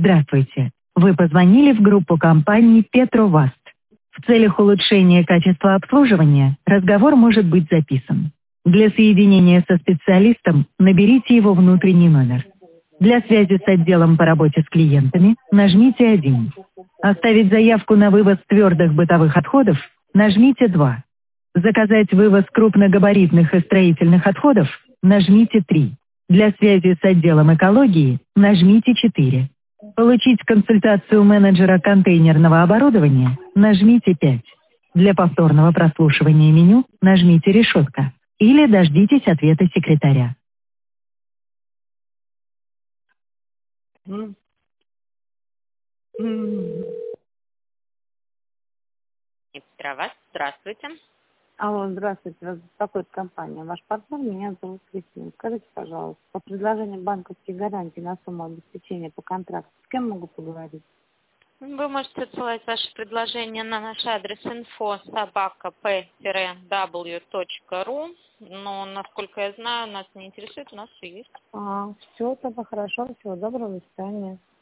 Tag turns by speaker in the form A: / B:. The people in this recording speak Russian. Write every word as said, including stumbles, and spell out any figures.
A: Здравствуйте. Вы позвонили в группу компании Петроваст. В целях улучшения качества обслуживания разговор может быть записан. Для соединения со специалистом наберите его внутренний номер. Для связи с отделом по работе с клиентами нажмите один. Оставить заявку на вывоз твердых бытовых отходов нажмите два. Заказать вывоз крупногабаритных и строительных отходов нажмите три. Для связи с отделом экологии нажмите четыре. Получить консультацию менеджера контейнерного оборудования нажмите пять. Для повторного прослушивания меню нажмите решетка или дождитесь ответа секретаря.
B: М. М.
C: Петрова, здравствуйте.
B: Алло, здравствуйте, вас беспокоит компания. Ваш партнер, меня зовут Кристина. Скажите, пожалуйста, по предложению банковских гарантий на сумму обеспечения по контракту, с кем могу поговорить?
C: Вы можете отсылать ваши предложения на наш адрес info собака p w точка ру, но, насколько я знаю, нас не интересует, у нас все есть.
B: А, все, тогда хорошо, всего доброго, до свидания.